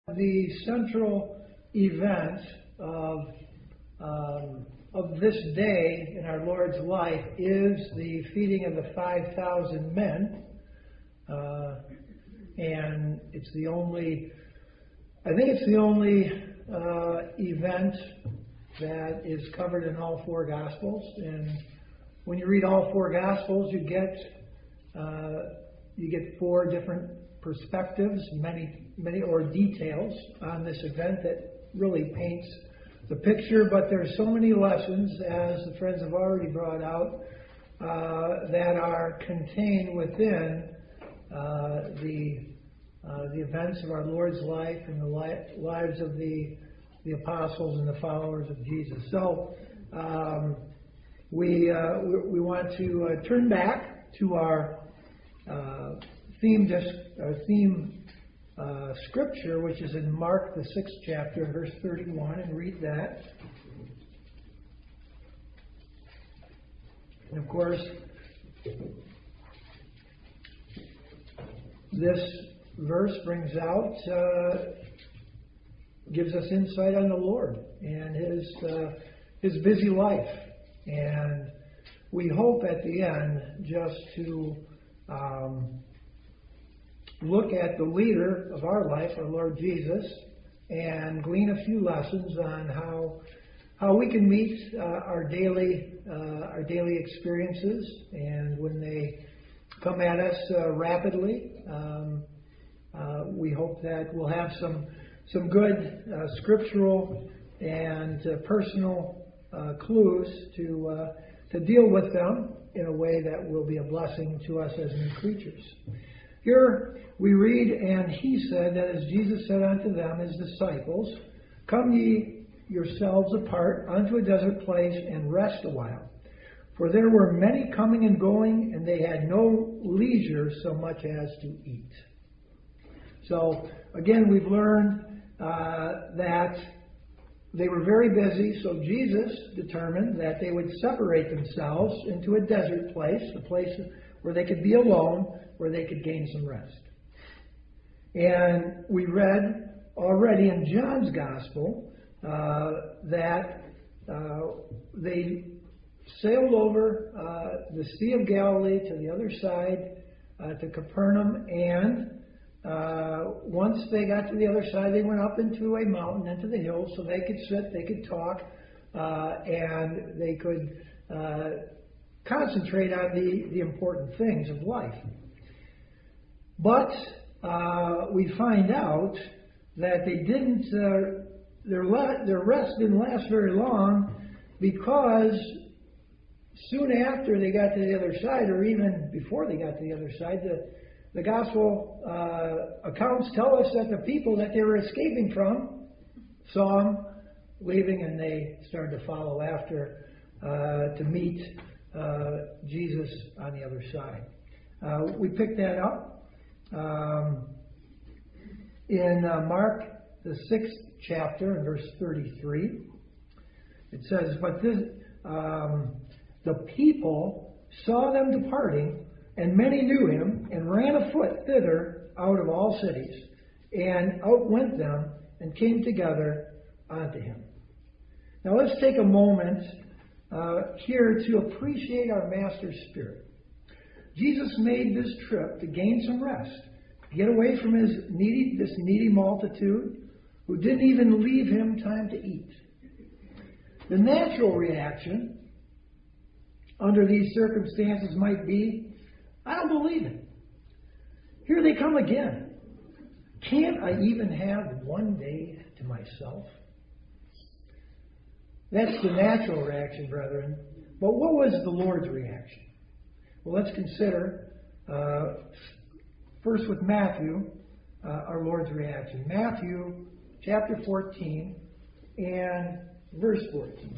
The central event of this day in our Lord's life is the feeding of the 5,000 men, and it's the only event that is covered in all four Gospels. And when you read all four Gospels, you get four different perspectives, many or details on this event that really paints the picture. But there's so many lessons, as the friends have already brought out, that are contained within the events of our Lord's life and the lives of the apostles and the followers of Jesus. So we want to turn back to our theme scripture, which is in Mark, the 6th chapter, verse 31, and read that. And of course, this verse brings out, gives us insight on the Lord and his busy life. And we hope at the end just to look at the leader of our life, our Lord Jesus, and glean a few lessons on how we can meet our daily experiences, and when they come at us rapidly, we hope that we'll have some good scriptural and personal clues to deal with them in a way that will be a blessing to us as new creatures. Here we read, "And he said that as Jesus said unto them, his disciples, Come ye yourselves apart unto a desert place and rest a while. For there were many coming and going, and they had no leisure so much as to eat." So again, we've learned that they were very busy, so Jesus determined that they would separate themselves into a desert place, a place where they could be alone, where they could gain some rest. And we read already in John's Gospel that they sailed over the Sea of Galilee to the other side, to Capernaum, and once they got to the other side, they went up into a mountain, into the hills, so they could sit, they could talk, and they could concentrate on the important things of life. But we find out that they didn't. Their rest didn't last very long, because soon after they got to the other side, or even before they got to the other side, the gospel accounts tell us that the people that they were escaping from saw them leaving, and they started to follow after to meet Jesus on the other side. We picked that up in Mark, the 6th chapter, in verse 33. It says, "But the people saw them departing, and many knew him, and ran afoot thither out of all cities, and outwent them, and came together unto him." Now let's take a moment here to appreciate our Master's Spirit. Jesus made this trip to gain some rest, to get away from this needy multitude who didn't even leave him time to eat. The natural reaction under these circumstances might be, "I don't believe it. Here they come again. Can't I even have one day to myself?" That's the natural reaction, brethren. But what was the Lord's reaction? Well, let's consider first with Matthew, our Lord's reaction. Matthew chapter 14 and verse 14.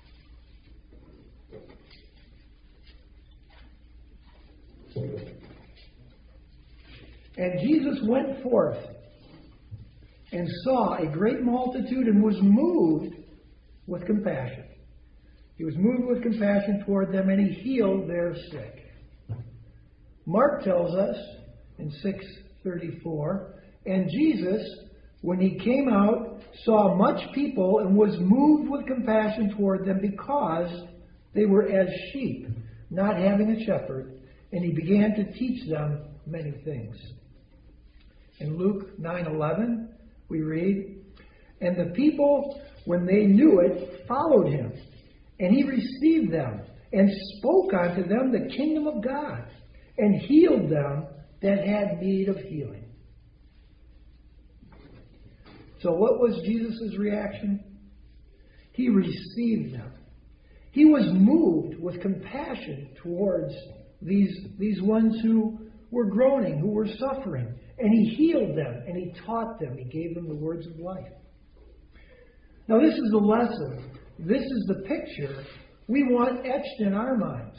"And Jesus went forth and saw a great multitude, and was moved with compassion." He was moved with compassion toward them, and he healed their sick. Mark tells us in 6:34, "And Jesus when he came out, saw much people, and was moved with compassion toward them because they were as sheep, not having a shepherd, and he began to teach them many things. In Luke 9:11, we read, "And the people, when they knew it, followed him, and he received them, and spoke unto them the kingdom of God, and healed them that had need of healing." So what was Jesus' reaction? He received them. He was moved with compassion towards these ones who were groaning, who were suffering. And he healed them, and he taught them. He gave them the words of life. Now this is the lesson. This is the picture we want etched in our minds.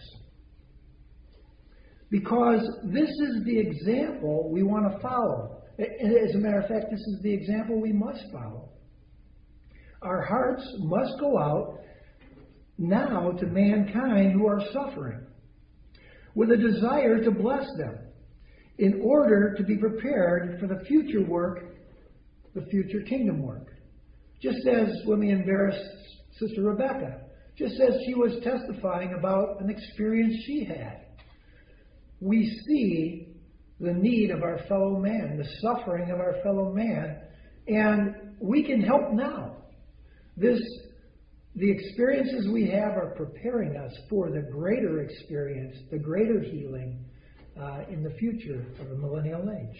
Because this is the example we want to follow. As a matter of fact, this is the example we must follow. Our hearts must go out now to mankind who are suffering, with a desire to bless them, in order to be prepared for the future work, the future kingdom work. Just as, let me embarrass Sister Rebecca, just as she was testifying about an experience she had. We see the need of our fellow man, the suffering of our fellow man, and we can help now. The experiences we have are preparing us for the greater experience, the greater healing in the future of the millennial age.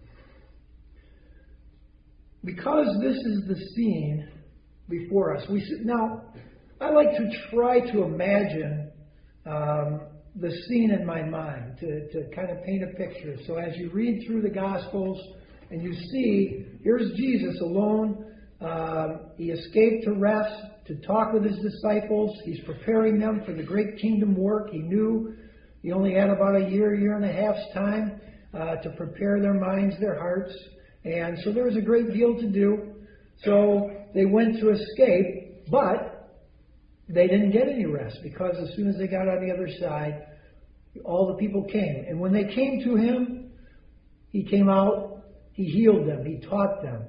Because this is the scene before us, now I like to try to imagine the scene in my mind to kind of paint a picture. So as you read through the Gospels and you see, here's Jesus alone. He escaped to rest, to talk with his disciples. He's preparing them for the great kingdom work. He knew he only had about a year and a half's time to prepare their minds, their hearts. And so there was a great deal to do. So they went to escape, but they didn't get any rest, because as soon as they got on the other side, all the people came. And when they came to him, he came out, he healed them, he taught them.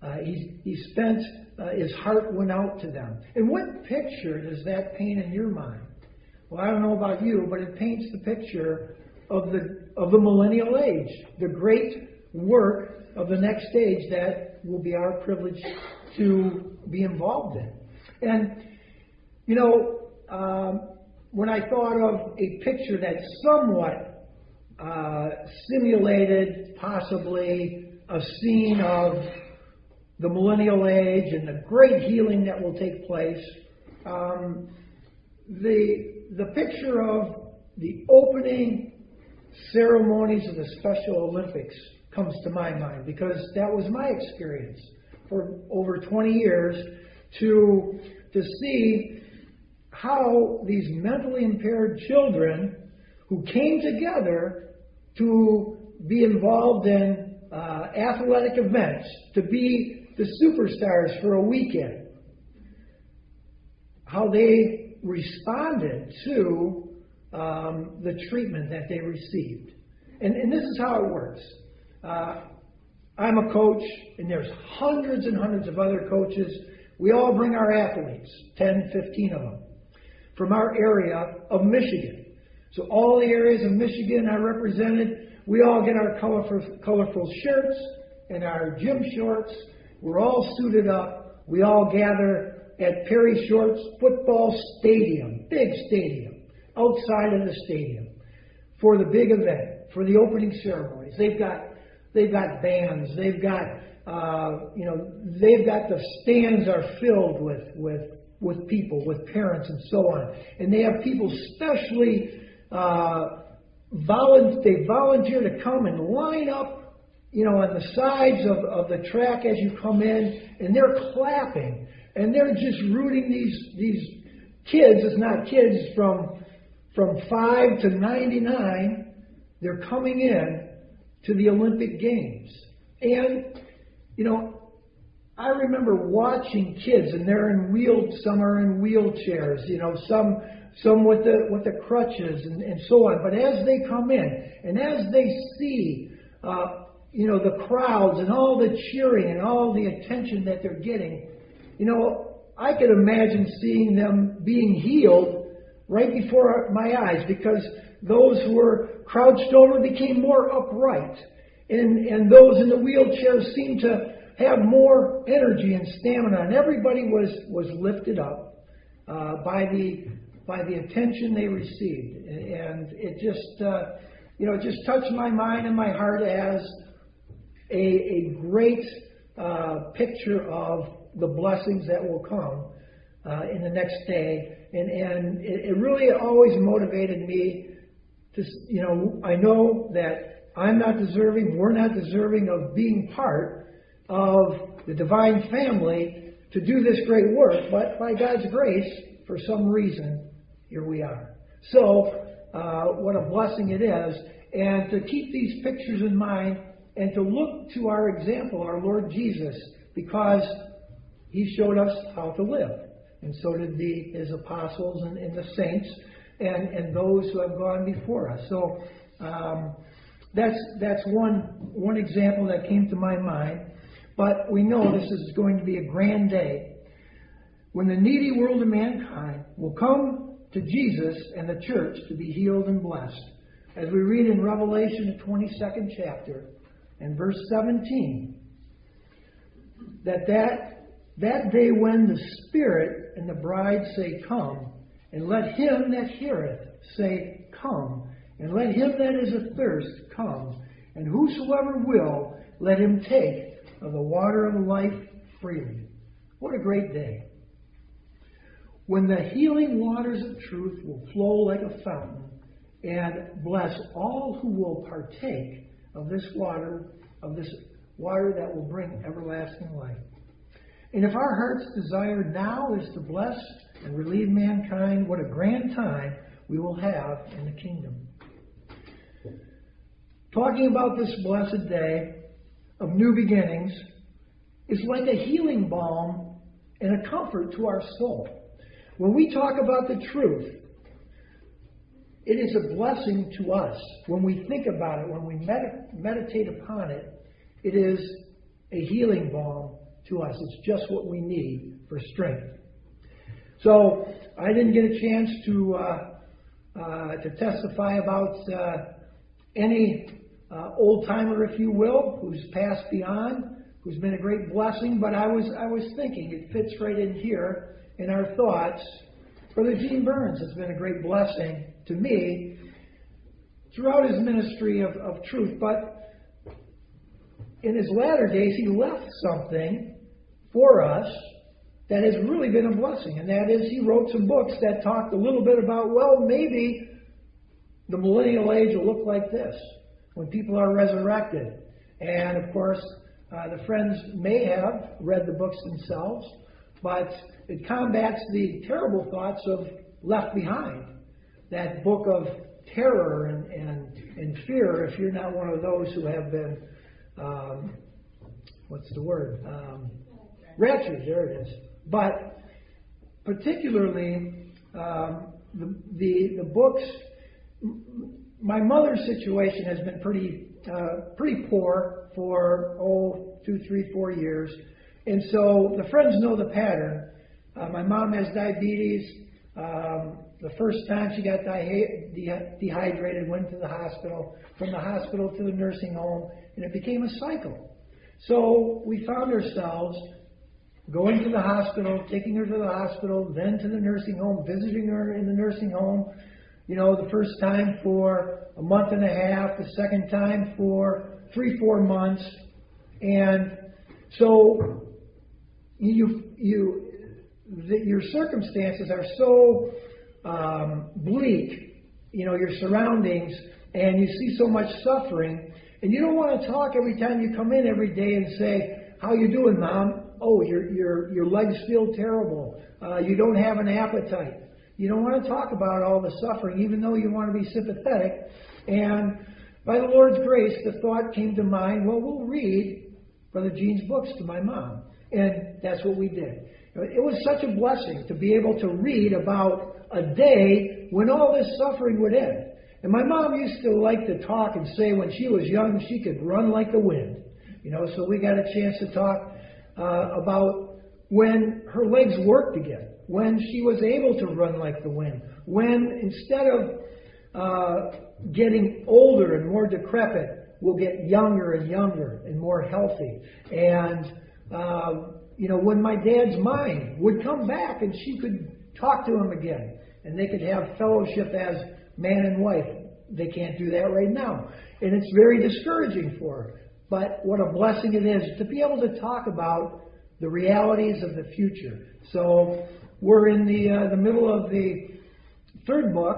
His heart went out to them. And what picture does that paint in your mind? Well, I don't know about you, but it paints the picture of the millennial age, the great work of the next age that will be our privilege to be involved in. And when I thought of a picture that somewhat simulated possibly a scene of the millennial age and the great healing that will take place, the picture of the opening ceremonies of the Special Olympics comes to my mind, because that was my experience for over 20 years to see how these mentally impaired children who came together to be involved in athletic events, to be the superstars for a weekend, how they responded to the treatment that they received. And this is how it works. I'm a coach, and there's hundreds and hundreds of other coaches. We all bring our athletes, 10, 15 of them, from our area of Michigan. So all the areas of Michigan are represented. We all get our colorful shirts and our gym shorts. We're all suited up. We all gather at Perry Shorts Football Stadium, big stadium, outside of the stadium, for the big event, for the opening ceremonies. They've got bands. They've got the stands are filled with people, with parents, and so on. And they have people specially volunteer to come and line up, on the sides of the track as you come in, and they're clapping, and they're just rooting these kids. It's not kids from 5 to 99. They're coming in to the Olympic Games. And, I remember watching kids, and some are in wheelchairs, some with the crutches and so on. But as they come in, and as they see the crowds and all the cheering and all the attention that they're getting, I could imagine seeing them being healed right before my eyes, because those who were crouched over became more upright. And those in the wheelchairs seemed to have more energy and stamina. And everybody was lifted up by the attention they received. And it just touched my mind and my heart as a great picture of the blessings that will come in the next day. And it really always motivated me to, I know that I'm not deserving, we're not deserving of being part of the divine family to do this great work, but by God's grace, for some reason, here we are. So, what a blessing it is. And to keep these pictures in mind and to look to our example, our Lord Jesus, because He showed us how to live. And so did His apostles and the saints and those who have gone before us. So that's one example that came to my mind. But we know this is going to be a grand day when the needy world of mankind will come to Jesus and the church to be healed and blessed. As we read in Revelation, the 22nd chapter, and verse 17, that day when the Spirit and the bride say, "Come," and let him that heareth say, "Come," and let him that is athirst come, and whosoever will, let him take of the water of life freely. What a great day. When the healing waters of truth will flow like a fountain and bless all who will partake of this water that will bring everlasting life. And if our heart's desire now is to bless and relieve mankind, what a grand time we will have in the kingdom. Talking about this blessed day of new beginnings is like a healing balm and a comfort to our soul. When we talk about the truth, it is a blessing to us. When we think about it, when we meditate upon it, it is a healing balm to us. It's just what we need for strength. So I didn't get a chance to testify about any old-timer, if you will, who's passed beyond, who's been a great blessing, but I was thinking it fits right in here in our thoughts. Brother Gene Burns has been a great blessing to me throughout his ministry of truth, but in his latter days he left something for us that has really been a blessing, and that is he wrote some books that talked a little bit about, well, maybe the millennial age will look like this, when people are resurrected. And of course, the friends may have read the books themselves, but it combats the terrible thoughts of Left Behind, that book of terror and fear, if you're not one of those who have been, raptured, there it is. But particularly, the books, my mother's situation has been pretty poor for 2, 3, 4 years. And so the friends know the pattern. My mom has diabetes. The first time she got dehydrated, went to the hospital, from the hospital to the nursing home, and it became a cycle. So we found ourselves going to the hospital, taking her to the hospital, then to the nursing home, visiting her in the nursing home. The first time for a month and a half, the second time for 3-4 months. And so your circumstances are so bleak, your surroundings, and you see so much suffering, and you don't want to talk every time you come in every day and say, "How you doing, Mom?" "Oh, your legs feel terrible. You don't have an appetite." You don't want to talk about all the suffering, even though you want to be sympathetic. And by the Lord's grace, the thought came to mind, well, we'll read Brother Gene's books to my mom. And that's what we did. It was such a blessing to be able to read about a day when all this suffering would end. And my mom used to like to talk and say when she was young she could run like the wind. So we got a chance to talk about when her legs worked again, when she was able to run like the wind, when instead of getting older and more decrepit, we'll get younger and younger and more healthy. And, when my dad's mind would come back and she could talk to him again and they could have fellowship as man and wife. They can't do that right now. And it's very discouraging for her. But what a blessing it is to be able to talk about the realities of the future. So we're in the middle of the third book.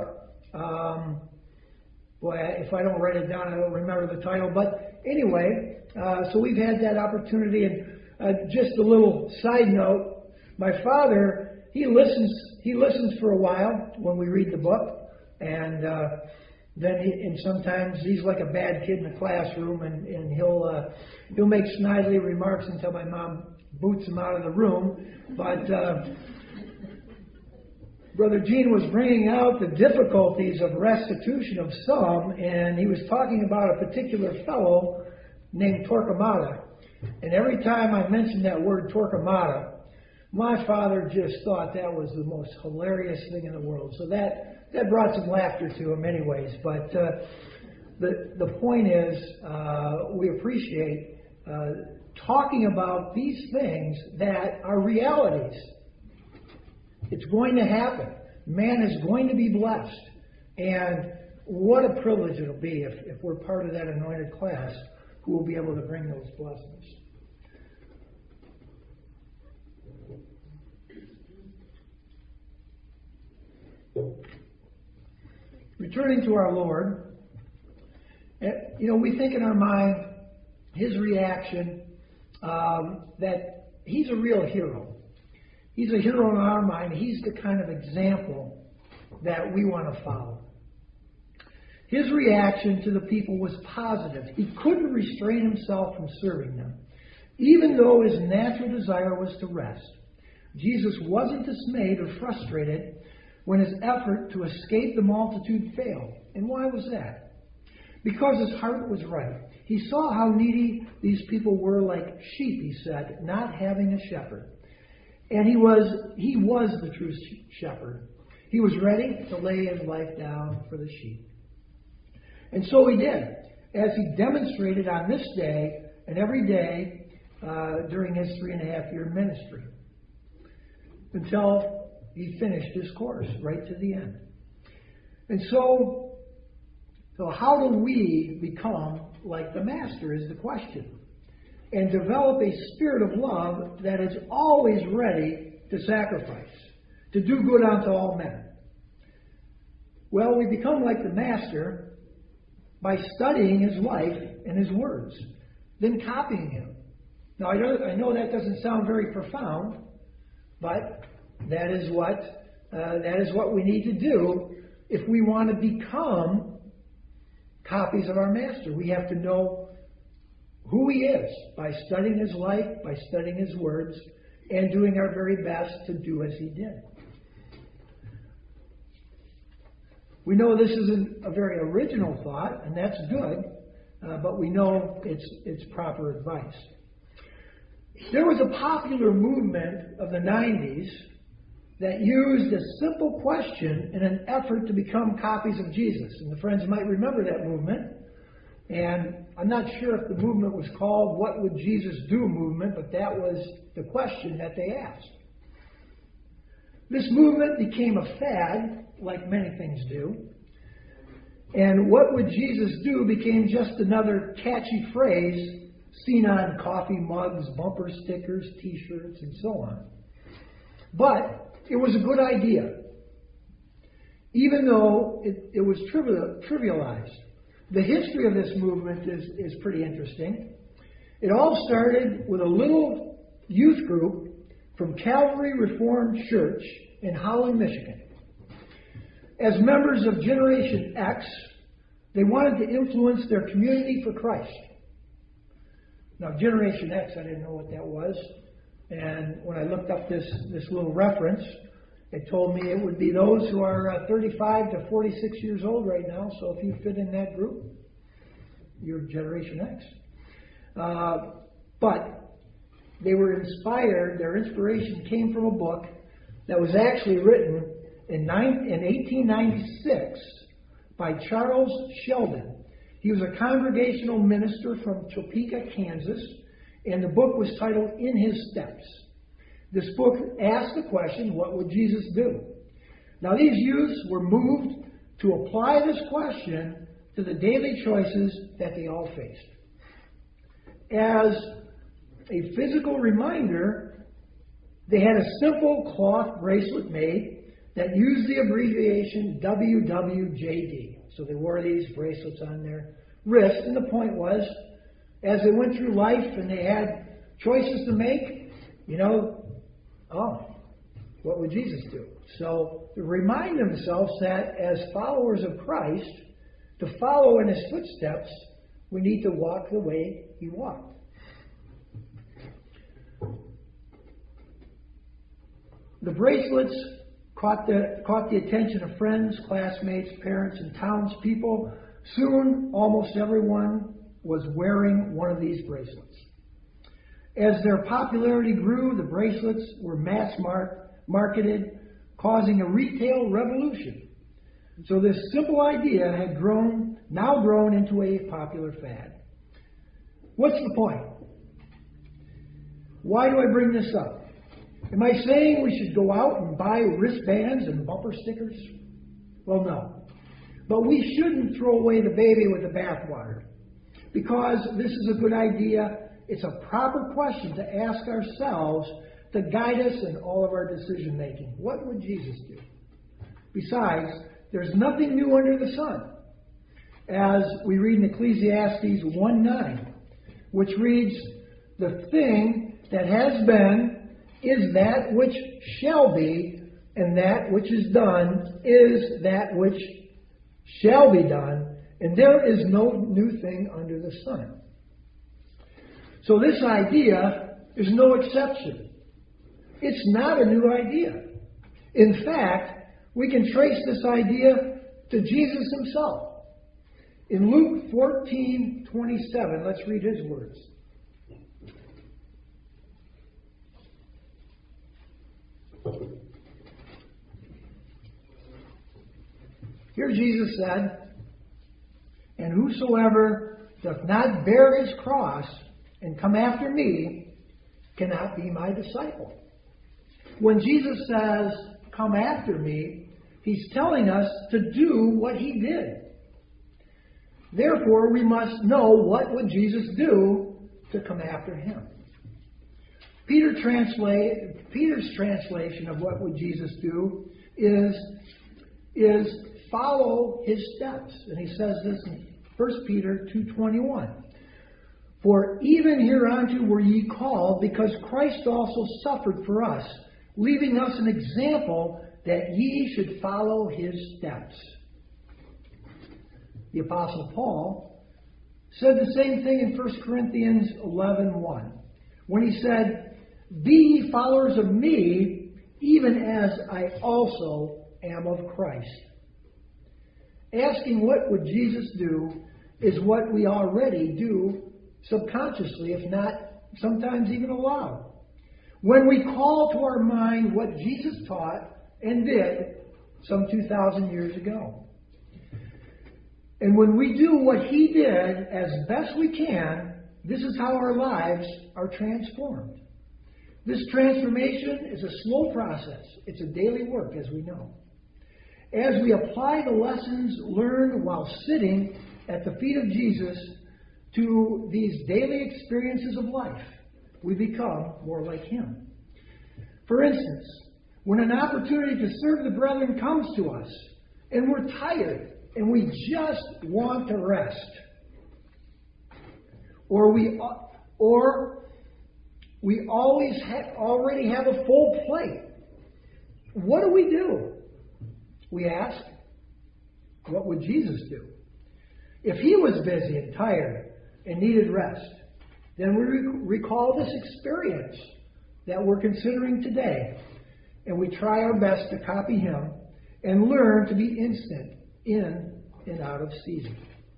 If I don't write it down, I don't remember the title. But anyway, so we've had that opportunity. And just a little side note, my father, he listens for a while when we read the book. And then sometimes he's like a bad kid in the classroom, and he'll make snidely remarks until my mom boots him out of the room. But Brother Gene was bringing out the difficulties of restitution of some, and he was talking about a particular fellow named Torquemada. And every time I mentioned that word Torquemada, my father just thought that was the most hilarious thing in the world. So that brought some laughter to him anyways. But the point is, we appreciate talking about these things that are realities. It's going to happen. Man is going to be blessed. And what a privilege it'll be if we're part of that anointed class who will be able to bring those blessings. Returning to our Lord, we think in our mind his reaction that he's a real hero. He's a hero in our mind. He's the kind of example that we want to follow. His reaction to the people was positive. He couldn't restrain himself from serving them, even though his natural desire was to rest. Jesus wasn't dismayed or frustrated when his effort to escape the multitude failed. And why was that? Because his heart was right. He saw how needy these people were, like sheep, he said, not having a shepherd. And he was the true shepherd. He was ready to lay his life down for the sheep. And so he did, as he demonstrated on this day and every day during his 3.5-year ministry, until he finished his course right to the end. And so how do we become like the Master is the question, and develop a spirit of love that is always ready to sacrifice, to do good unto all men? Well, we become like the Master by studying his life and his words, then copying him. Now, I know that doesn't sound very profound, but that is what we need to do if we want to become copies of our Master. We have to know who he is by studying his life, by studying his words, and doing our very best to do as he did. We know this isn't a very original thought, and that's good, but we know it's proper advice. There was a popular movement of the 90s that used a simple question in an effort to become copies of Jesus. And the friends might remember that movement. And I'm not sure if the movement was called What Would Jesus Do movement, but that was the question that they asked. This movement became a fad, like many things do. And what would Jesus do became just another catchy phrase seen on coffee mugs, bumper stickers, t-shirts, and so on. But it was a good idea, even though it was trivialized. The history of this movement is pretty interesting. It all started with a little youth group from Calvary Reformed Church in Holland, Michigan. As members of Generation X, they wanted to influence their community for Christ. Now, Generation X, I didn't know what that was. And when I looked up this little reference, They told me it would be those who are 35 to 46 years old right now. So if you fit in that group, you're Generation X. But they were inspired. Their inspiration came from a book that was actually written in 1896 by Charles Sheldon. He was a congregational minister from Topeka, Kansas, and the book was titled In His Steps. This book asked the question, what would Jesus do? Now, these youths were moved to apply this question to the daily choices that they all faced. As a physical reminder, they had a simple cloth bracelet made that used the abbreviation WWJD. So they wore these bracelets on their wrist, and the point was, as they went through life and they had choices to make, what would Jesus do? So to remind themselves that as followers of Christ, to follow in His footsteps, we need to walk the way He walked. The bracelets caught the attention of friends, classmates, parents, and townspeople. Soon, almost everyone was wearing one of these bracelets. As their popularity grew, the bracelets were mass-marketed, causing a retail revolution. So this simple idea had now grown into a popular fad. What's the point? Why do I bring this up? Am I saying we should go out and buy wristbands and bumper stickers? Well, no. But we shouldn't throw away the baby with the bathwater. Because this is a good idea, it's a proper question to ask ourselves to guide us in all of our decision making. What would Jesus do? Besides, there's nothing new under the sun. As we read in Ecclesiastes 1:9, which reads, "The thing that has been is that which shall be, and that which is done is that which shall be done, and there is no new thing under the sun." So this idea is no exception. It's not a new idea. In fact, we can trace this idea to Jesus Himself. In Luke 14:27, let's read His words. Here Jesus said, "And whosoever doth not bear his cross and come after me cannot be my disciple." When Jesus says, "Come after me," He's telling us to do what He did. Therefore, we must know what would Jesus do to come after Him. Peter's translation of what would Jesus do is follow His steps. And he says this in 1 Peter 2:21. "For even hereunto were ye called, because Christ also suffered for us, leaving us an example that ye should follow His steps." The Apostle Paul said the same thing in 1 Corinthians 11:1, when he said, "Be ye followers of me, even as I also am of Christ." Asking what would Jesus do is what we already do subconsciously, if not sometimes even aloud. When we call to our mind what Jesus taught and did some 2,000 years ago. And when we do what He did as best we can, this is how our lives are transformed. This transformation is a slow process. It's a daily work, as we know. As we apply the lessons learned while sitting at the feet of Jesus to these daily experiences of life, we become more like Him. For instance, when an opportunity to serve the brethren comes to us, and we're tired, and we just want to rest, or we already have a full plate, what do? We ask, what would Jesus do? If He was busy and tired and needed rest, then we recall this experience that we're considering today. and we try our best to copy him and learn to be instant in and out of season.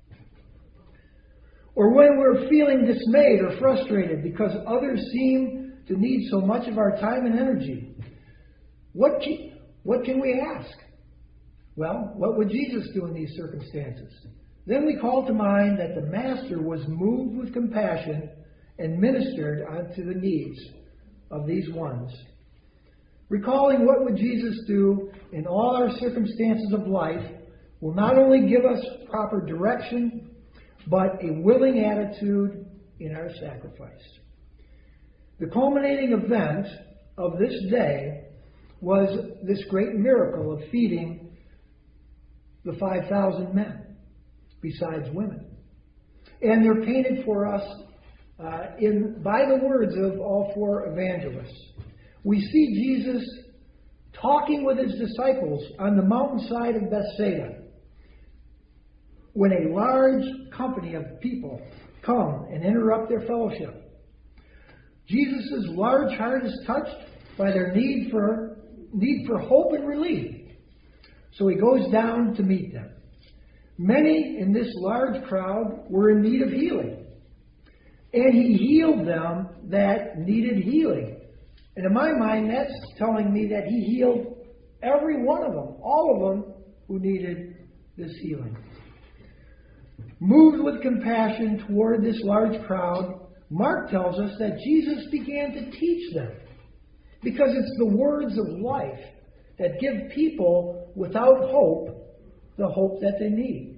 Or when we're feeling dismayed or frustrated because others seem to need so much of our time and energy, what can we ask? Well, what would Jesus do in these circumstances? Then we call to mind that the Master was moved with compassion and ministered unto the needs of these ones. Recalling what would Jesus do in all our circumstances of life will not only give us proper direction, but a willing attitude in our sacrifice. The culminating event of this day was this great miracle of feeding the 5,000 men, besides women. And they're painted for us by the words of all four evangelists. We see Jesus talking with his disciples on the mountainside of Bethsaida when a large company of people come and interrupt their fellowship. Jesus' large heart is touched by their need for hope and relief. So he goes down to meet them. Many in this large crowd were in need of healing. And he healed them that needed healing. And in my mind, that's telling me that he healed every one of them, all of them who needed this healing. Moved with compassion toward this large crowd, Mark tells us that Jesus began to teach them, because it's the words of life that give people without hope the hope that they need.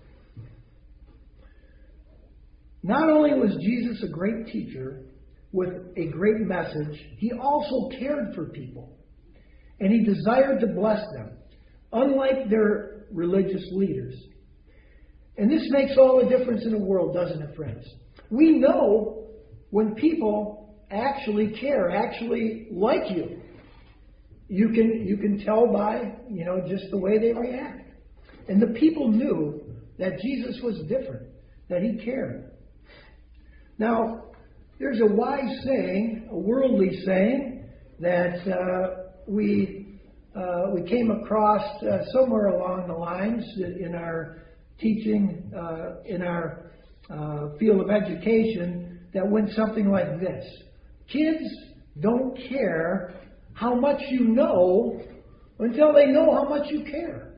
Not only was Jesus a great teacher with a great message, he also cared for people, and he desired to bless them, unlike their religious leaders. And this makes all the difference in the world, doesn't it, friends? We know when people actually care, actually like you. You can tell by, just the way they react. And the people knew that Jesus was different, that he cared. Now, there's a wise saying, a worldly saying, that we came across somewhere along the lines in our teaching, in our field of education, that went something like this. Kids don't care how much you know until they know how much you care.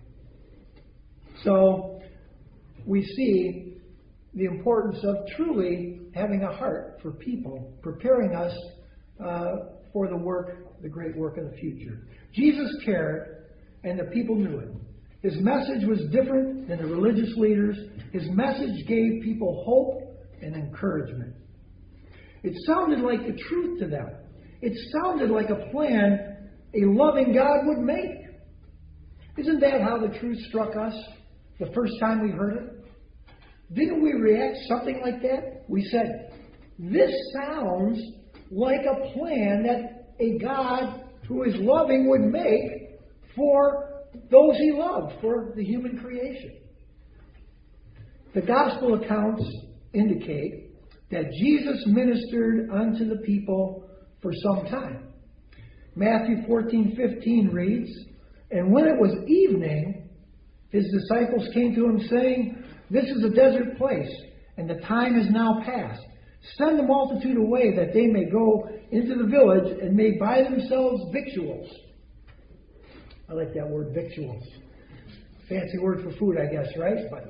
So we see the importance of truly having a heart for people, preparing us for the great work of the future. Jesus cared, and the people knew it. His message was different than the religious leaders. His message gave people hope and encouragement. It sounded like the truth to them. It sounded like a plan a loving God would make. Isn't that how the truth struck us the first time we heard it? Didn't we react something like that? We said, this sounds like a plan that a God who is loving would make for those he loved, for the human creation. The gospel accounts indicate that Jesus ministered unto the people for some time. Matthew 14:15 reads, and when it was evening, his disciples came to him saying, this is a desert place, and the time is now past. Send the multitude away that they may go into the village and may buy themselves victuals. I like that word, victuals. Fancy word for food, I guess, right? But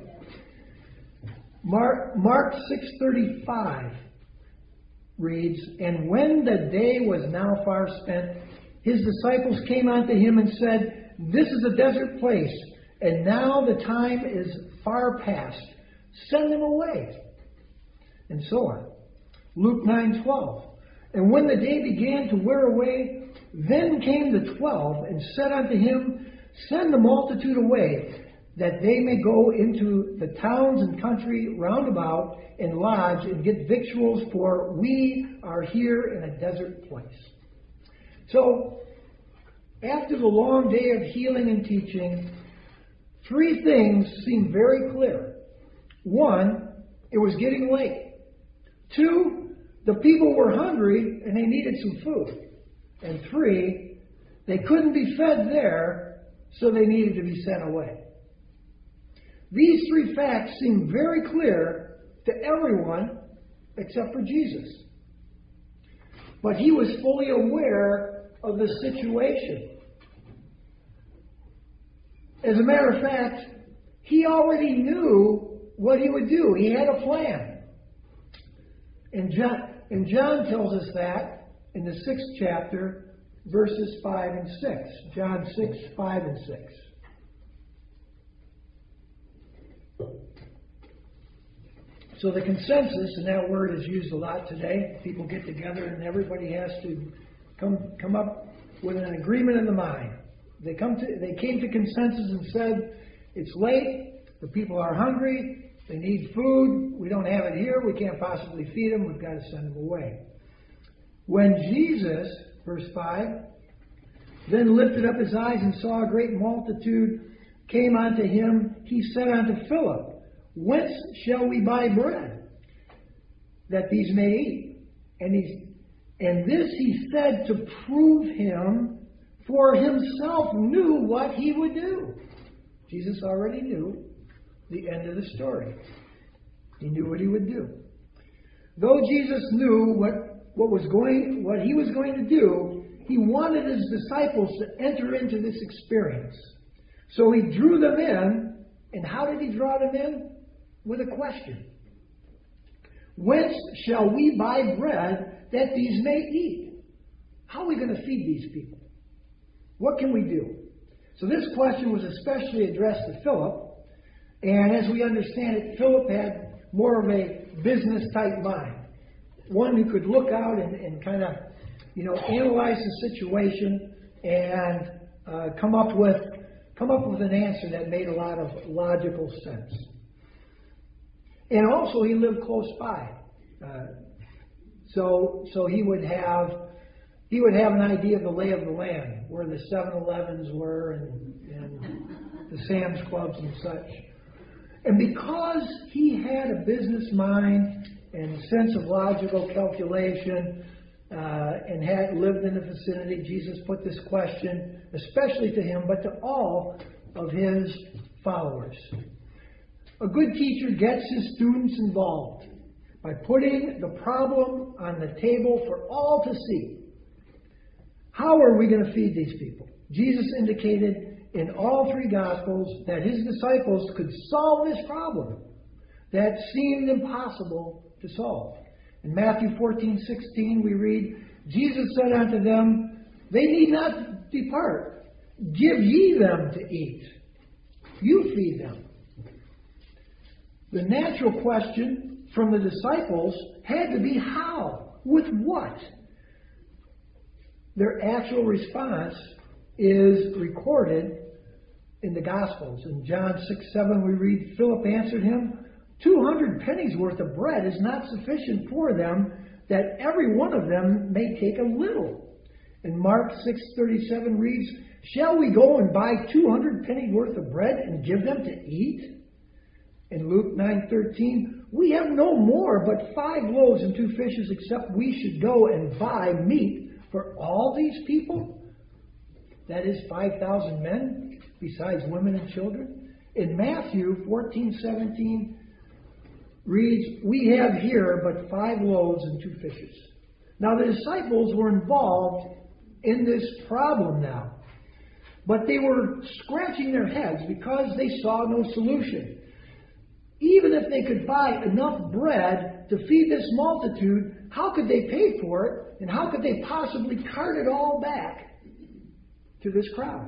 Mark 6:35 reads, and when the day was now far spent, his disciples came unto him and said, this is a desert place, and now the time is far past. Send them away. And so on. Luke 9:12. And when the day began to wear away, then came the 12 and said unto him, send the multitude away, that they may go into the towns and country round about and lodge and get victuals, for we are here in a desert place. So, after the long day of healing and teaching, three things seem very clear. One, it was getting late. Two, the people were hungry and they needed some food. And three, They couldn't be fed there, so they needed to be sent away. These three facts seem very clear to everyone except for Jesus. But he was fully aware of the situation. As a matter of fact, he already knew what he would do. He had a plan. And John tells us that in the 6th chapter, verses 5 and 6. John 6, 5 and 6. So the consensus, and that word is used a lot today, people get together and everybody has to come up with an agreement in the mind. They came to consensus and said, it's late, the people are hungry, they need food, we don't have it here, we can't possibly feed them, we've got to send them away. When Jesus, verse 5, then lifted up his eyes and saw a great multitude came unto him, he said unto Philip, whence shall we buy bread, that these may eat? And this he said to prove him, for himself knew what he would do. Jesus already knew the end of the story. He knew what he would do. Though Jesus knew what he was going to do, he wanted his disciples to enter into this experience. So he drew them in. And how did he draw them in? With a question. Whence shall we buy bread that these may eat? How are we going to feed these people? What can we do? So this question was especially addressed to Philip. And as we understand it, Philip had more of a business-type mind. One who could look out and kind of, analyze the situation and come up with an answer that made a lot of logical sense. And also, he lived close by, so he would have an idea of the lay of the land, where the 7-Elevens were and the Sam's Clubs and such. And because he had a business mind and a sense of logical calculation, and had lived in the vicinity, Jesus put this question, especially to him, but to all of his followers. A good teacher gets his students involved by putting the problem on the table for all to see. How are we going to feed these people? Jesus indicated in all three Gospels that his disciples could solve this problem that seemed impossible to solve. In Matthew 14:16 we read, Jesus said unto them, they need not depart. Give ye them to eat. You feed them. The natural question from the disciples had to be how? With what? Their actual response is recorded in the Gospels. In John 6:7 we read, Philip answered him, 200 pennies worth of bread is not sufficient for them, that every one of them may take a little. And Mark 6:37 reads, shall we go and buy 200 pennies worth of bread and give them to eat? In Luke 9:13, we have no more but 5 loaves and 2 fishes, except we should go and buy meat for all these people. That is 5,000 men, besides women and children. In Matthew 14:17 reads, we have here but 5 loaves and 2 fishes. Now the disciples were involved in this problem now. But they were scratching their heads because they saw no solution. Even if they could buy enough bread to feed this multitude, how could they pay for it? And how could they possibly cart it all back to this crowd?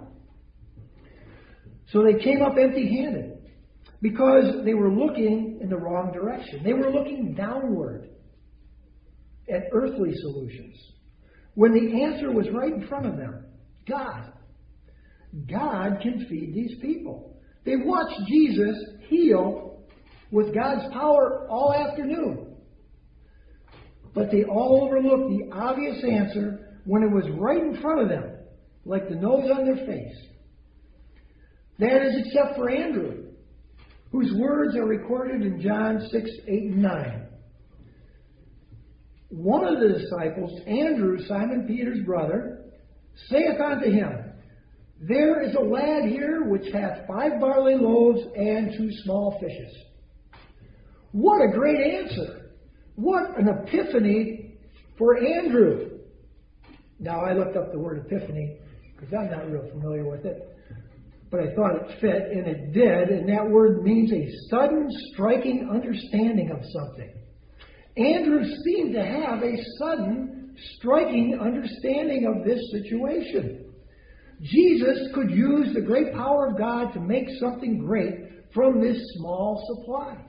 So they came up empty-handed because they were looking in the wrong direction. They were looking downward at earthly solutions, when the answer was right in front of them. God. God can feed these people. They watched Jesus heal with God's power all afternoon. But they all overlooked the obvious answer when it was right in front of them, like the nose on their face. That is, except for Andrew, whose words are recorded in John 6, 8, and 9. One of the disciples, Andrew, Simon Peter's brother, saith unto him, There is a lad here which hath 5 barley loaves and 2 small fishes. What a great answer! What an epiphany for Andrew. Now, I looked up the word epiphany because I'm not real familiar with it, but I thought it fit, and it did, and that word means a sudden striking understanding of something. Andrew seemed to have a sudden striking understanding of this situation. Jesus could use the great power of God to make something great from this small supply.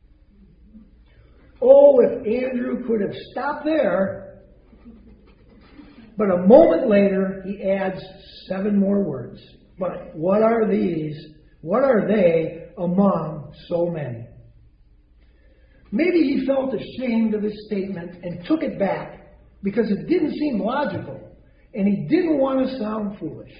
Oh, if Andrew could have stopped there. But a moment later, he adds 7 more words. But what are these? What are they among so many? Maybe he felt ashamed of his statement and took it back because it didn't seem logical and he didn't want to sound foolish.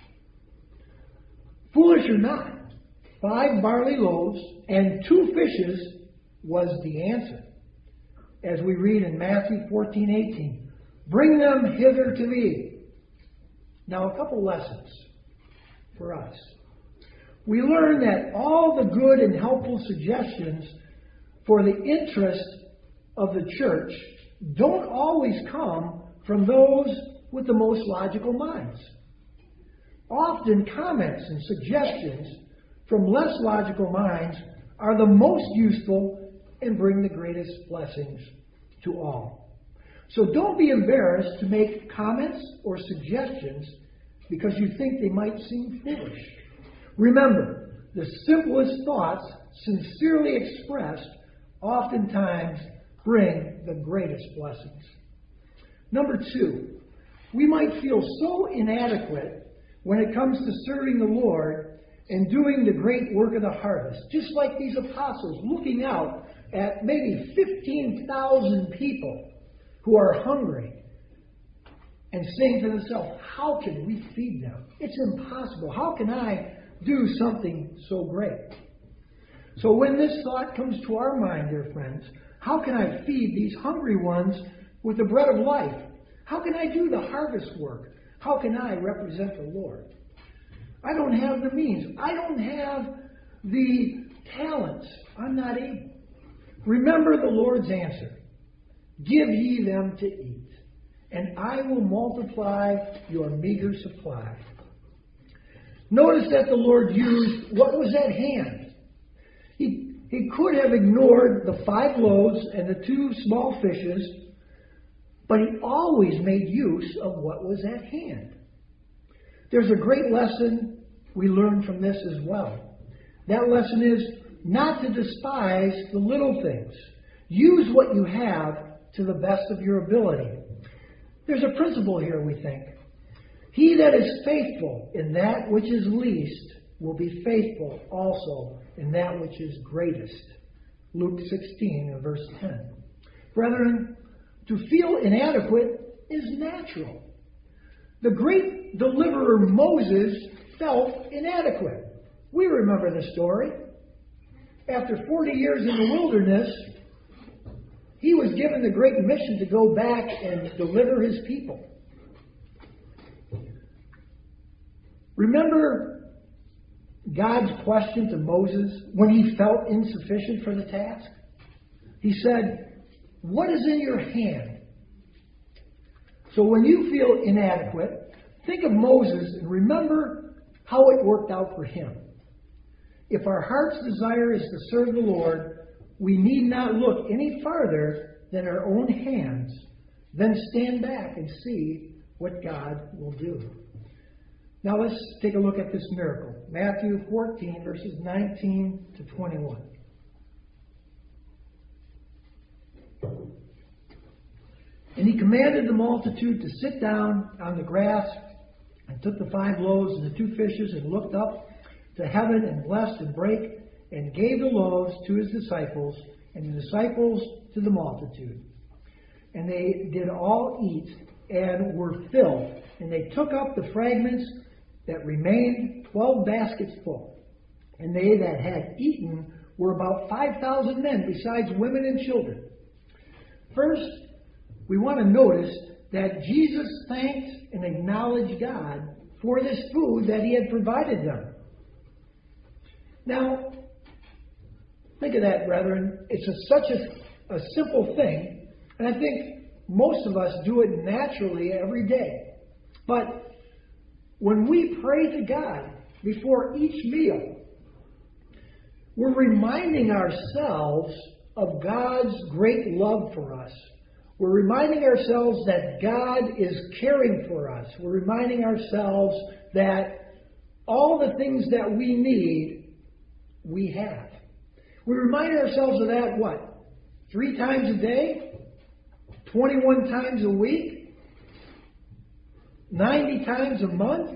Foolish or not, 5 barley loaves and 2 fishes was the answer. As we read in Matthew 14:18, bring them hither to me. Now, a couple lessons for us. We learn that all the good and helpful suggestions for the interest of the church don't always come from those with the most logical minds. Often comments and suggestions from less logical minds are the most useful and bring the greatest blessings to all. So don't be embarrassed to make comments or suggestions because you think they might seem foolish. Remember, the simplest thoughts, sincerely expressed, oftentimes bring the greatest blessings. Number 2, we might feel so inadequate when it comes to serving the Lord and doing the great work of the harvest, just like these apostles looking out at maybe 15,000 people who are hungry and saying to themselves, how can we feed them? It's impossible. How can I do something so great? So when this thought comes to our mind, dear friends, how can I feed these hungry ones with the bread of life? How can I do the harvest work? How can I represent the Lord? I don't have the means. I don't have the talents. I'm not able. Remember the Lord's answer. Give ye them to eat, and I will multiply your meager supply. Notice that the Lord used what was at hand. He could have ignored the 5 loaves and the 2 small fishes, but he always made use of what was at hand. There's a great lesson we learn from this as well. That lesson is not to despise the little things. Use what you have to the best of your ability. There's a principle here, we think. He that is faithful in that which is least will be faithful also in that which is greatest. Luke 16 and verse 10. Brethren, to feel inadequate is natural. The great deliverer Moses felt inadequate. We remember the story. After 40 years in the wilderness, he was given the great mission to go back and deliver his people. Remember God's question to Moses when he felt insufficient for the task? He said, what is in your hand? So when you feel inadequate, think of Moses and remember how it worked out for him. If our heart's desire is to serve the Lord, we need not look any farther than our own hands. Then stand back and see what God will do. Now let's take a look at this miracle. Matthew 14, verses 19 to 21. And he commanded the multitude to sit down on the grass, and took the 5 loaves and the 2 fishes, and looked up to heaven, and blessed and brake, and gave the loaves to his disciples, and the disciples to the multitude. And they did all eat, and were filled. And they took up the fragments that remained, 12 baskets full. And they that had eaten were about 5,000 men, besides women and children. First, we want to notice that Jesus thanked and acknowledged God for this food that He had provided them. Now, think of that, brethren. It's such a simple thing, and I think most of us do it naturally every day. But when we pray to God before each meal, we're reminding ourselves of God's great love for us. We're reminding ourselves that God is caring for us. We're reminding ourselves that all the things that we need, we have. We remind ourselves of that, what? 3 times a day? 21 times a week? 90 times a month?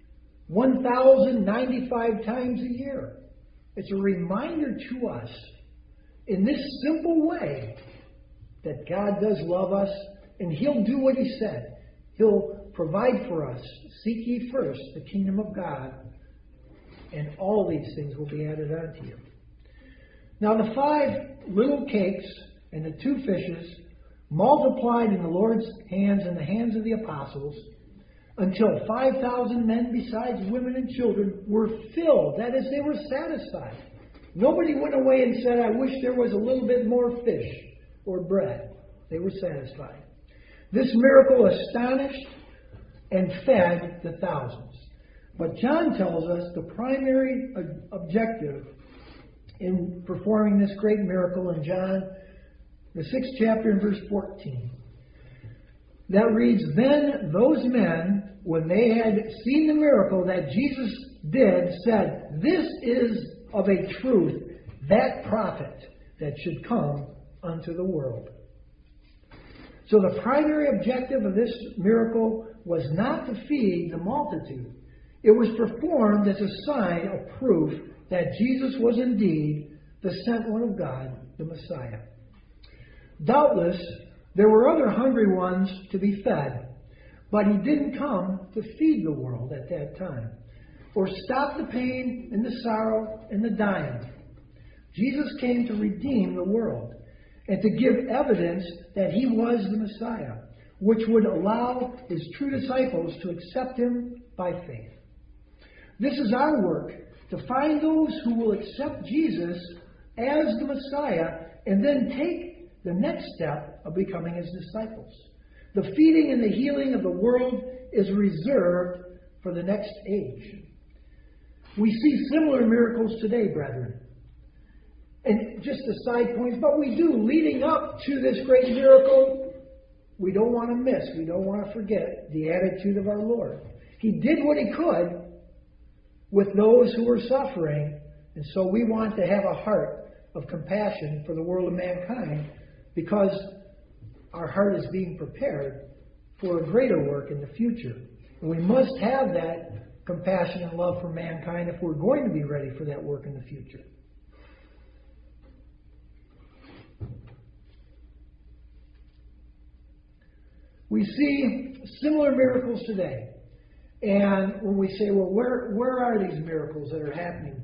1,095 times a year. It's a reminder to us in this simple way that God does love us, and He'll do what He said. He'll provide for us. Seek ye first the kingdom of God, and all these things will be added unto you. Now the 5 little cakes and the 2 fishes multiplied in the Lord's hands and the hands of the apostles until 5,000 men besides women and children were filled. That is, they were satisfied. Nobody went away and said, I wish there was a little bit more fish or bread. They were satisfied. This miracle astonished and fed the thousands. But John tells us the primary objective in performing this great miracle in John, the 6th chapter and verse 14. That reads, Then those men, when they had seen the miracle that Jesus did, said, This is of a truth that prophet that should come unto the world. So the primary objective of this miracle was not to feed the multitude. It was performed as a sign of proof that Jesus was indeed the sent one of God, the Messiah. Doubtless, there were other hungry ones to be fed, but He didn't come to feed the world at that time, or stop the pain and the sorrow and the dying. Jesus came to redeem the world and to give evidence that He was the Messiah, which would allow His true disciples to accept Him by faith. This is our work, to find those who will accept Jesus as the Messiah and then take the next step of becoming His disciples. The feeding and the healing of the world is reserved for the next age. We see similar miracles today, brethren. And just a side point, but we do, leading up to this great miracle, we don't want to miss, we don't want to forget the attitude of our Lord. He did what He could with those who were suffering, and so we want to have a heart of compassion for the world of mankind, because our heart is being prepared for a greater work in the future. And we must have that compassion and love for mankind if we're going to be ready for that work in the future. We see similar miracles today. And when we say, well, where are these miracles that are happening?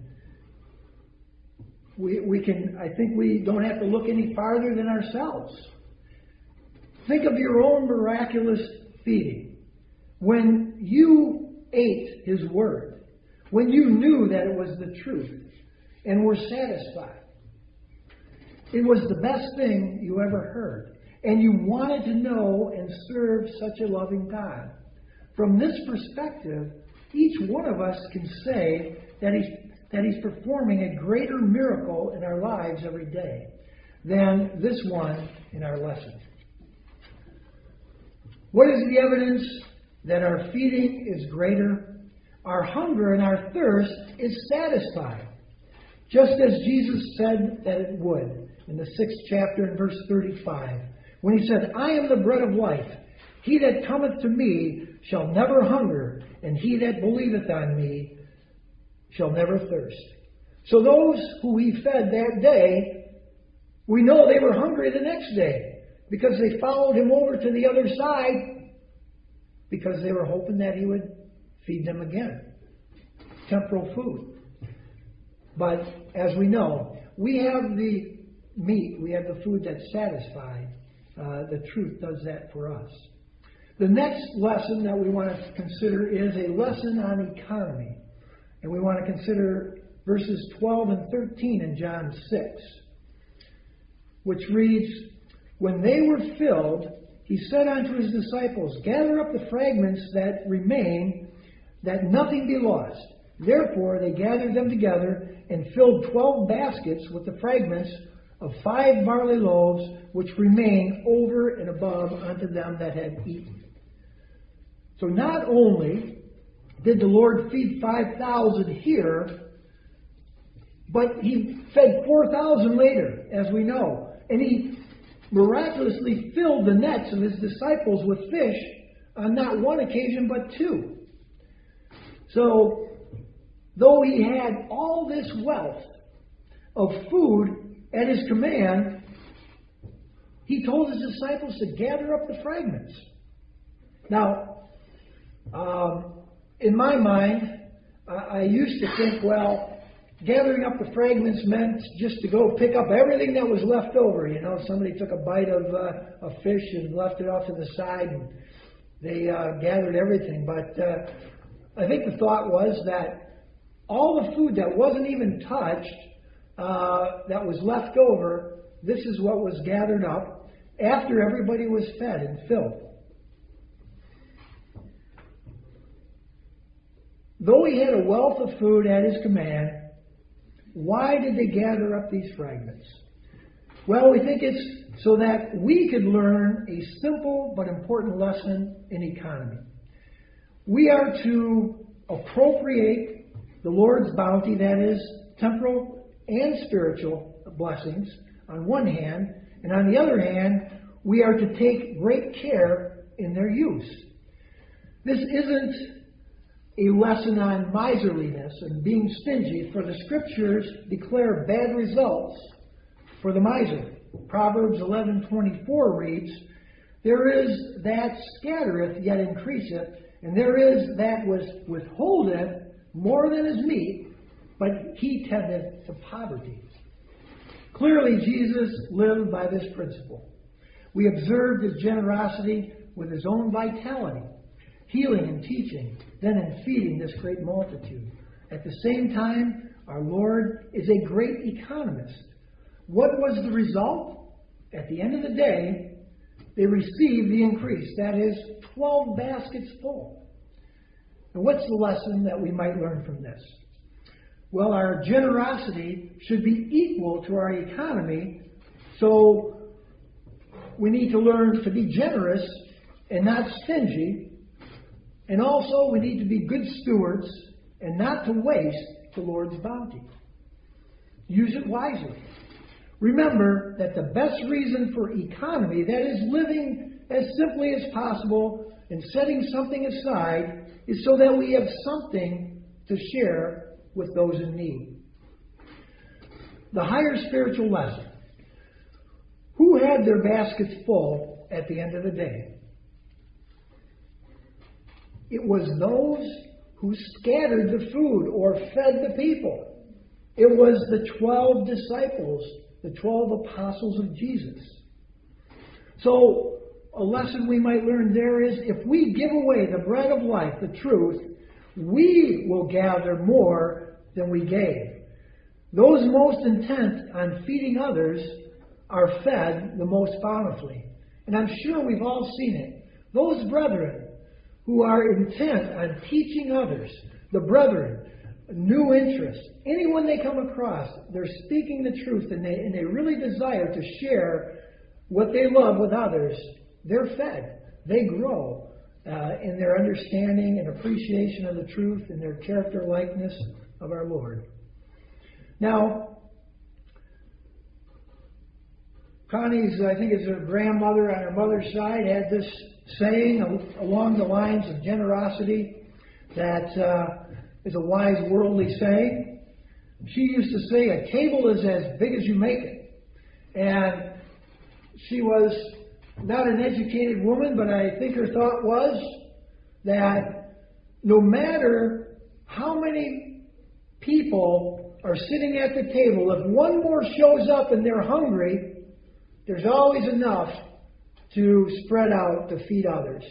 I think we don't have to look any farther than ourselves. Think of your own miraculous feeding. When you ate His Word, when you knew that it was the truth and were satisfied, it was the best thing you ever heard. And you wanted to know and serve such a loving God. From this perspective, each one of us can say that He's performing a greater miracle in our lives every day than this one in our lesson. What is the evidence that our feeding is greater? Our hunger and our thirst is satisfied, just as Jesus said that it would in the 6th chapter and verse 35, when He said, I am the bread of life. He that cometh to me shall never hunger, and he that believeth on me shall never thirst. So those who He fed that day, we know they were hungry the next day, because they followed Him over to the other side, because they were hoping that He would feed them again. Temporal food. But as we know, we have the meat, we have the food that satisfies. The truth does that for us. The next lesson that we want to consider is a lesson on economy. And we want to consider verses 12 and 13 in John 6, which reads, "When they were filled, he said unto his disciples, Gather up the fragments that remain, that nothing be lost. Therefore they gathered them together and filled 12 baskets with the fragments of 5 barley loaves, which remained over and above unto them that had eaten." So not only did the Lord feed 5,000 here, but he fed 4,000 later, as we know. And he miraculously filled the nets of his disciples with fish on not one occasion, but 2. So, though he had all this wealth of food at his command, he told his disciples to gather up the fragments. Now, in my mind, I used to think, well, gathering up the fragments meant just to go pick up everything that was left over. You know, somebody took a bite of a fish and left it off to the side, and they gathered everything. But I think the thought was that all the food that wasn't even touched, that was left over, this is what was gathered up after everybody was fed and filled. Though he had a wealth of food at his command, why did they gather up these fragments? Well, we think it's so that we could learn a simple but important lesson in economy. We are to appropriate the Lord's bounty, that is, temporal and spiritual blessings, on one hand, and on the other hand, we are to take great care in their use. This isn't a lesson on miserliness and being stingy, for the Scriptures declare bad results for the miser. Proverbs 11:24 reads, "There is that scattereth, yet increaseth, and there is that withholdeth more than is meet, but he tendeth to poverty." Clearly, Jesus lived by this principle. We observed his generosity with his own vitality, healing and teaching, then in feeding this great multitude. At the same time, our Lord is a great economist. What was the result? At the end of the day, they received the increase, that is, 12 baskets full. And what's the lesson that we might learn from this? Well, our generosity should be equal to our economy, so we need to learn to be generous and not stingy. And also, we need to be good stewards and not to waste the Lord's bounty. Use it wisely. Remember that the best reason for economy, that is living as simply as possible and setting something aside, is so that we have something to share with those in need. The higher spiritual lesson. Who had their baskets full at the end of the day? It was those who scattered the food or fed the people. It was the 12 disciples, the 12 apostles of Jesus. So, a lesson we might learn there is, if we give away the bread of life, the truth, we will gather more than we gave. Those most intent on feeding others are fed the most bountifully. And I'm sure we've all seen it. Those brethren who are intent on teaching others, the brethren, new interest, anyone they come across, they're speaking the truth and they really desire to share what they love with others, they're fed. They grow in their understanding and appreciation of the truth and their character likeness of our Lord. Now, Connie's, I think it's her grandmother on her mother's side, had this saying along the lines of generosity that is a wise worldly saying. She used to say, "A table is as big as you make it." And she was not an educated woman, but I think her thought was that no matter how many people are sitting at the table, if one more shows up and they're hungry, there's always enough to spread out to feed others.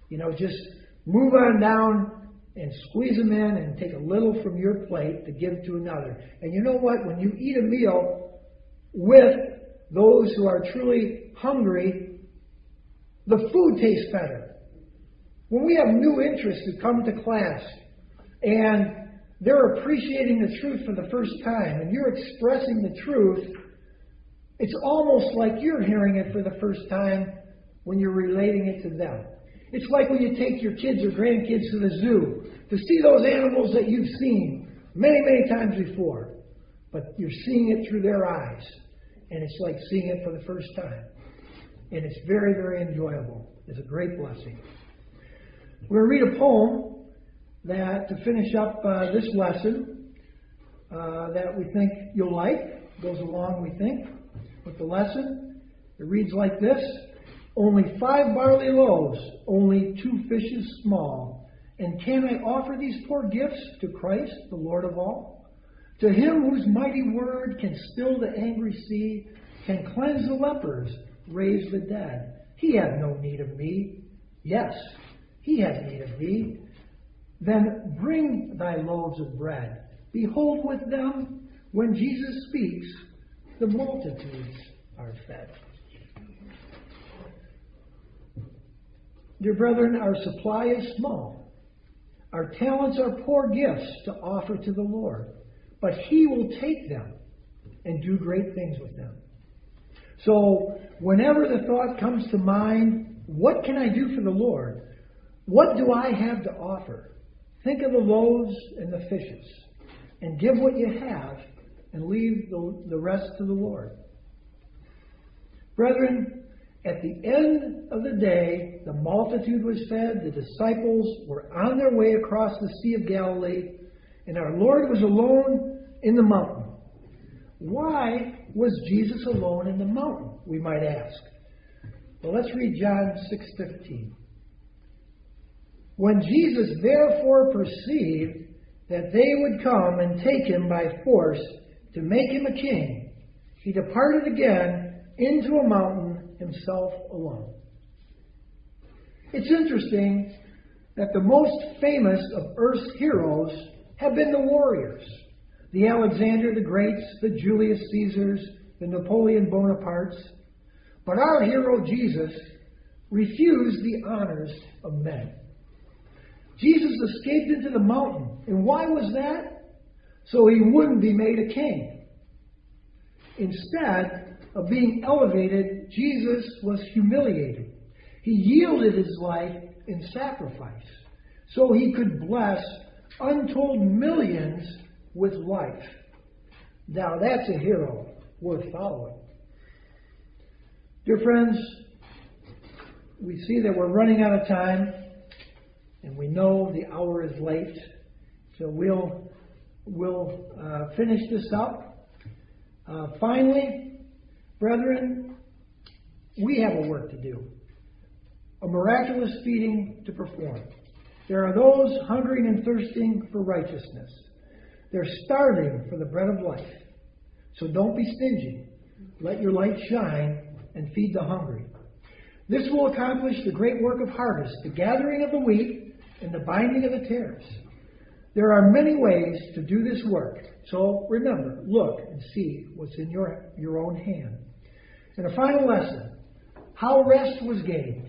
Just move on down and squeeze them in and take a little from your plate to give to another. And you know what? When you eat a meal with those who are truly hungry, the food tastes better. When we have new interests who come to class and they're appreciating the truth for the first time and you're expressing the truth, it's almost like you're hearing it for the first time when you're relating it to them. It's like when you take your kids or grandkids to the zoo to see those animals that you've seen many, many times before. But you're seeing it through their eyes. And it's like seeing it for the first time. And it's very, very enjoyable. It's a great blessing. We're going to read a poem that, to finish up this lesson, that we think you'll like. Goes along, we think, with the lesson. It reads like this. Only 5 barley loaves, only 2 fishes small. And can I offer these poor gifts to Christ, the Lord of all? To him whose mighty word can still the angry sea, can cleanse the lepers, raise the dead. He hath no need of me. Yes, he has need of thee. Then bring thy loaves of bread. Behold, with them, when Jesus speaks, the multitudes are fed. Dear brethren, our supply is small. Our talents are poor gifts to offer to the Lord. But he will take them and do great things with them. So whenever the thought comes to mind, what can I do for the Lord? What do I have to offer? Think of the loaves and the fishes and give what you have and leave the rest to the Lord. Brethren, at the end of the day, the multitude was fed, the disciples were on their way across the Sea of Galilee, and our Lord was alone in the mountain. Why was Jesus alone in the mountain, we might ask? Well, let's read John 6:15. When Jesus therefore perceived that they would come and take him by force to make him a king, he departed again into a mountain himself alone. It's interesting that the most famous of Earth's heroes have been the warriors. The Alexander the Greats, the Julius Caesars, the Napoleon Bonapartes. But our hero Jesus refused the honors of men. Jesus escaped into the mountain. And why was that? So he wouldn't be made a king. Instead of being elevated, Jesus was humiliated. He yielded his life in sacrifice so he could bless untold millions with life. Now that's a hero worth following. Dear friends, we see that we're running out of time, and we know the hour is late, so we'll finish this up. Finally, brethren, we have a work to do, a miraculous feeding to perform. There are those hungering and thirsting for righteousness. They're starving for the bread of life. So don't be stingy. Let your light shine and feed the hungry. This will accomplish the great work of harvest, the gathering of the wheat and the binding of the tares. There are many ways to do this work. So remember, look and see what's in your own hand. And a final lesson, how rest was gained.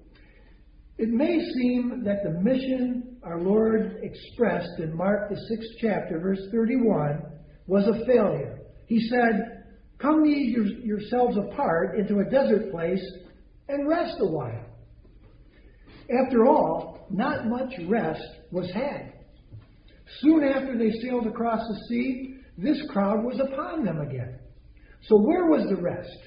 It may seem that the mission our Lord expressed in Mark the 6th chapter, verse 31, was a failure. He said, "Come ye yourselves apart into a desert place and rest a while." After all, not much rest was had. Soon after they sailed across the sea, this crowd was upon them again. So where was the rest?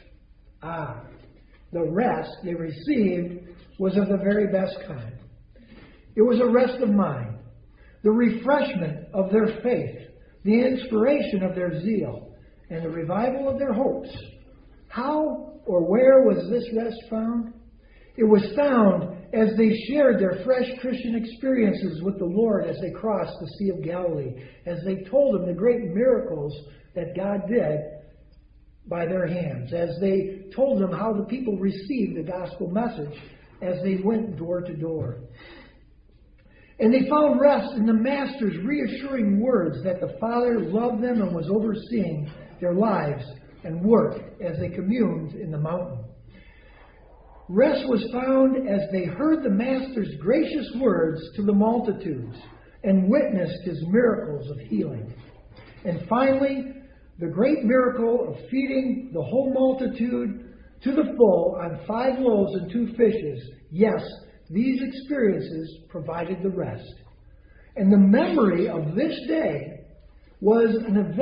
The rest they received was of the very best kind. It was a rest of mind, the refreshment of their faith, the inspiration of their zeal, and the revival of their hopes. How or where was this rest found? It was found as they shared their fresh Christian experiences with the Lord as they crossed the Sea of Galilee, as they told him the great miracles that God did by their hands, as they told them how the people received the gospel message as they went door to door. And they found rest in the Master's reassuring words that the Father loved them and was overseeing their lives and work as they communed in the mountain. Rest was found as they heard the Master's gracious words to the multitudes and witnessed his miracles of healing. And finally, the great miracle of feeding the whole multitude to the full on 5 loaves and 2 fishes. Yes, these experiences provided the rest. And the memory of this day was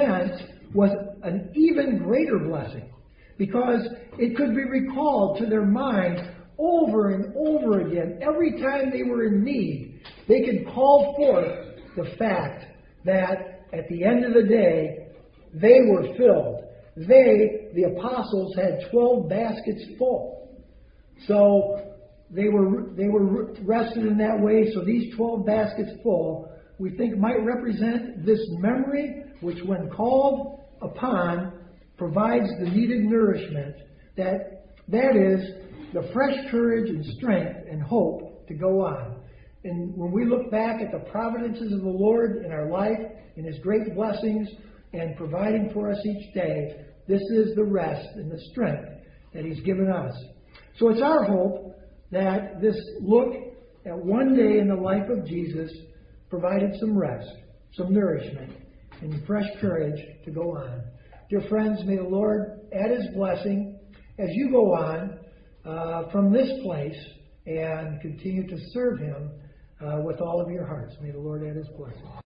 an even greater blessing, because it could be recalled to their mind over and over again. Every time they were in need, they could call forth the fact that at the end of the day, they were filled. They, the apostles, had 12 baskets full. So they were rested in that way. So these 12 baskets full, we think, might represent this memory, which when called upon, provides the needed nourishment. That is the fresh courage and strength and hope to go on. And when we look back at the providences of the Lord in our life, in his great blessings and providing for us each day, this is the rest and the strength that he's given us. So it's our hope that this look at one day in the life of Jesus provided some rest, some nourishment, and fresh courage to go on. Dear friends, may the Lord add his blessing as you go on from this place and continue to serve him with all of your hearts. May the Lord add his blessing.